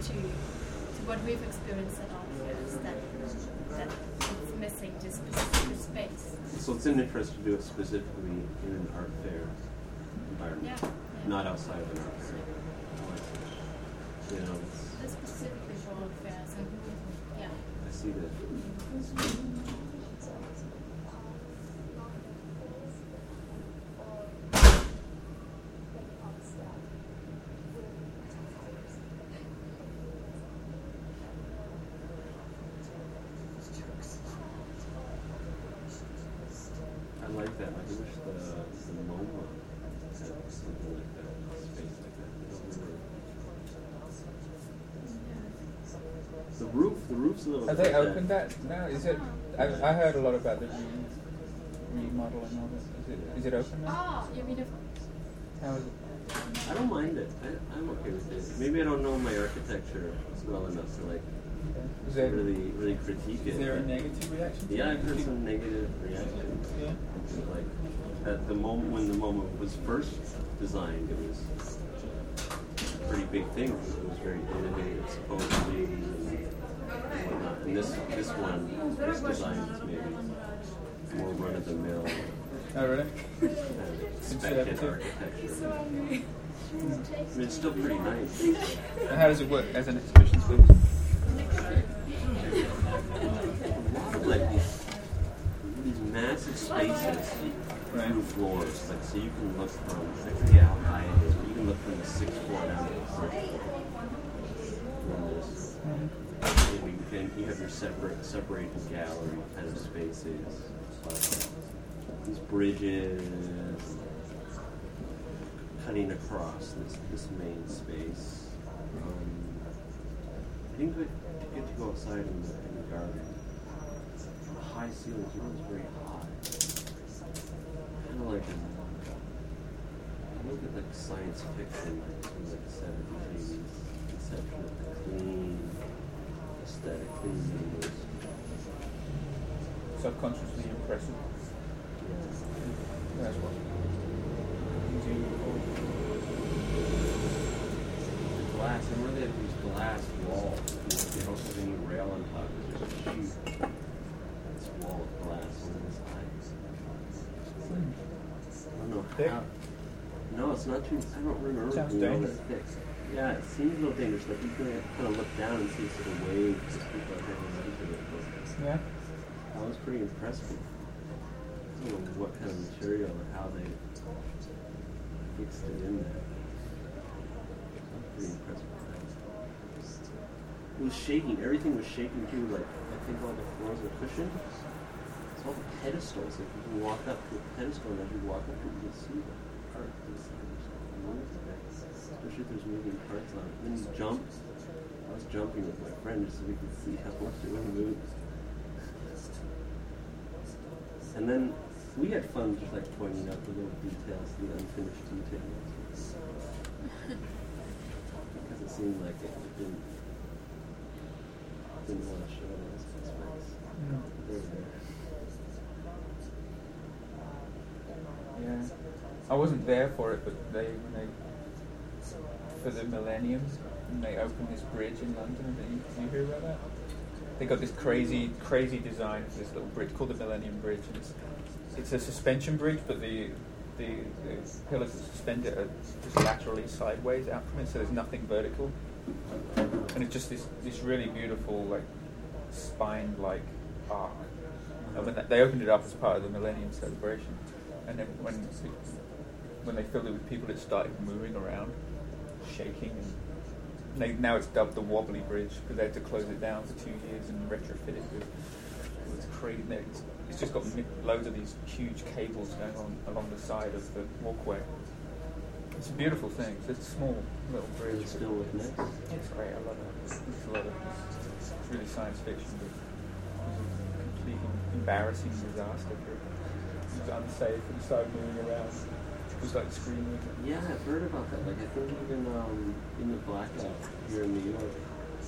to what we've experienced at art fairs, that it's missing this specific space. So it's an interest to do it specifically in an art fair environment, not outside of an art fair. You know, it's specifically for art fairs, and I see that. I like that. I wish the MoMA had something like that, a space like that. The roof's a little. Have they opened that now? Is it? I heard a lot about the remodel and all that. Is it open now? Oh, you mean How is it? I don't mind it. I'm okay with it. Maybe I don't know my architecture well enough to like really critique it. Is there a negative reaction? Yeah, I've heard some negative reactions. Yeah. Like at the moment when the MoMA was first designed, it was a pretty big thing. It was very innovative, supposedly, and whatnot. And this one was designed as maybe more run of the mill. Oh, really? Expected architecture. I mean, it's still pretty nice. And how does it work as an exhibition space? Like these massive spaces, through floors, like so you can look from, I forget how high it is, but you can look from the 6th floor down to the 1st floor. And you have your separated gallery kind of spaces. These bridges cutting across this main space. I didn't get to go outside in the garden. The high ceilings, you know, it's very high. Kind of like I look at like science fiction, like from like the 70s, 80s, conception of the clean, aesthetic, clean windows. Subconsciously impressive. That's what the glass, I remember they have these glass walls. They don't have any rail on top. There's just a huge wall of glass on the sides. I don't know thick? how. No, it's not too. I don't remember. Sounds being dangerous. thick. Yeah, it seems a little dangerous. Like you can kind of look down and see sort of waves as people are hanging onto it. Yeah. I was pretty impressed with. I don't know what kind of material or how they fixed it in there. I'm pretty impressed with that. It was shaking. Everything was shaking too. Like I think all the floors were cushioned. It's all the pedestals. Like you can walk up to a pedestal, and as you walk up to it, you can see the art inside. Especially if there's moving parts on it. Then you jump. I was jumping with my friend just so we could see how much it would move. And then we had fun just like pointing out the little details, the unfinished details. Because it seemed like it didn't want to show us its face. They were there. Yeah. I wasn't there for it, but for the Millennium, and they opened this bridge in London. Did you hear about that? They got this crazy design for this little bridge called the Millennium Bridge, and it's a suspension bridge, but the pillars that suspend it are just laterally sideways out from it, so there's nothing vertical, and it's just this really beautiful like spine-like arc. And when they opened it up as part of the Millennium celebration, and then when they filled it with people, it started moving around, shaking, and now it's dubbed the Wobbly Bridge because they had to close it down for 2 years and retrofit it with crazy. It's just got loads of these huge cables going on along the side of the walkway. It's a beautiful thing. It's a small little bridge. It's still with next. It's great. I love it. It's a lot of. It's really science fiction, but it was a completely embarrassing disaster. It was unsafe and started moving around. It was like screaming. Yeah, I've heard about that. Like I think even in the blackout here in New York,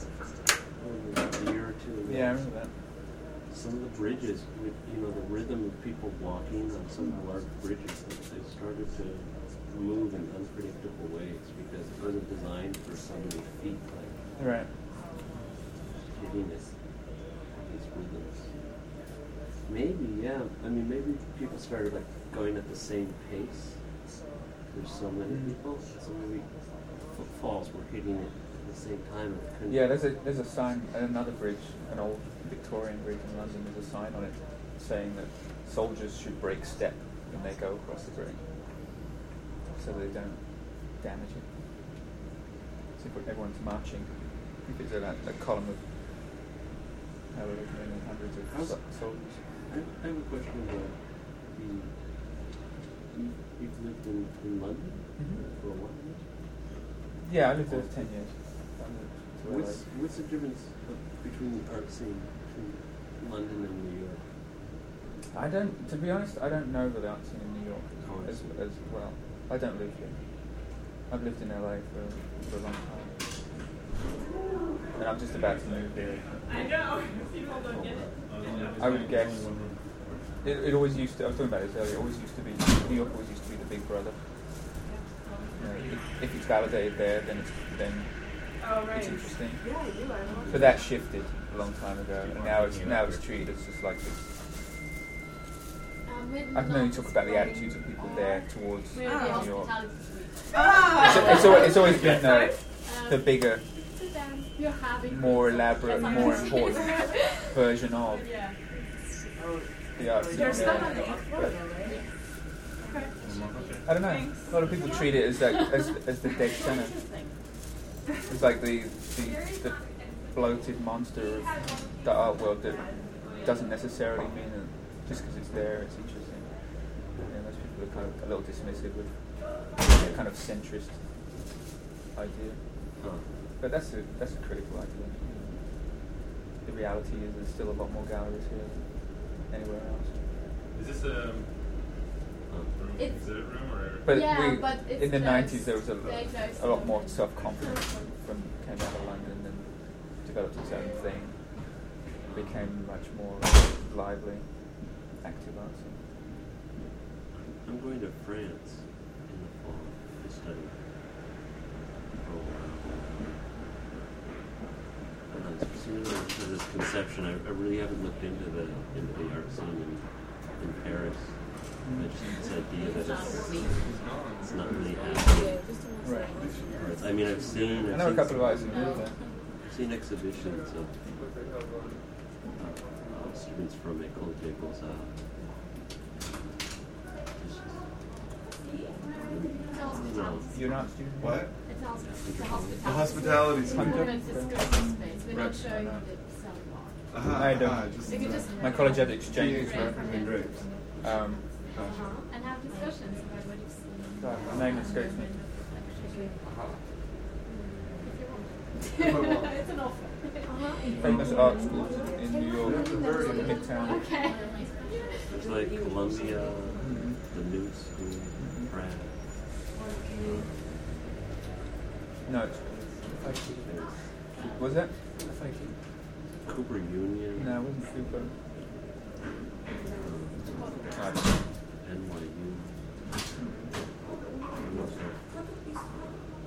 a year or two ago. Yeah, I remember that. Some of the bridges, with the rhythm of people walking on some large bridges, they started to move in unpredictable ways because it wasn't designed for so many feet. Like Right. hitting these rhythms. Maybe, yeah. I mean, maybe people started like going at the same pace. There's so many people, so maybe footfalls were hitting it at the same time. Yeah, there's a sign at another bridge, an old Victorian bridge in London. There's a sign on it saying that soldiers should break step when they go across the bridge, so they don't damage it. So if everyone's marching, if it's a column of however many hundreds of soldiers. I have a question about you've lived in London for a while? Yeah, I lived there for 10 years. What's the difference between the art scene between London and New York? To be honest, I don't know the art scene in New York as well. I don't live here. I've lived in LA for a long time. And I'm just about to move there. I know. People don't get it. I would guess. It always used to, I was talking about this earlier, it always used to be, New York always used to be the big brother. You know, if it's validated there, then it's interesting. Yeah, I do. But that shifted a long time ago, and now it's treated as just like this. I can only talk about the attitudes of people there towards New York. It's always been the bigger, more elaborate, more important version of the art scene. I don't know. A lot of people treat it as the dead center. It's like the bloated monster of the art world that doesn't necessarily mean that just because it's there, it's interesting. Most people are kind of a little dismissive of a kind of centrist idea. But that's a critical idea. The reality is there's still a lot more galleries here than anywhere else. Is this a exhibit room or? But but in the 90s there was closed a lot more self-confidence from came out of London and developed its own thing. It became much more lively, active art scene. I'm going to France in the fall to study for a while. So this conception, I really haven't looked into the art scene in Paris. I just this idea that it's not really happening. Right. I mean, I've seen a couple of artists who live there. I've seen exhibitions of students from École des Beaux-Arts. You're not a student? What? It's a hospitality. The hospitality It's school. space. We're not Right. showing the selling art. I don't. Just We could just My college had exchanges. representing grapes. and have discussions about what you've seen. My name escapes me. It's an offer. Famous art schools in New York, Midtown. Okay. It's like Columbia, the New School, Pratt. No. Was that? Cooper Union. No, it wasn't Cooper. NYU. I'm not sure.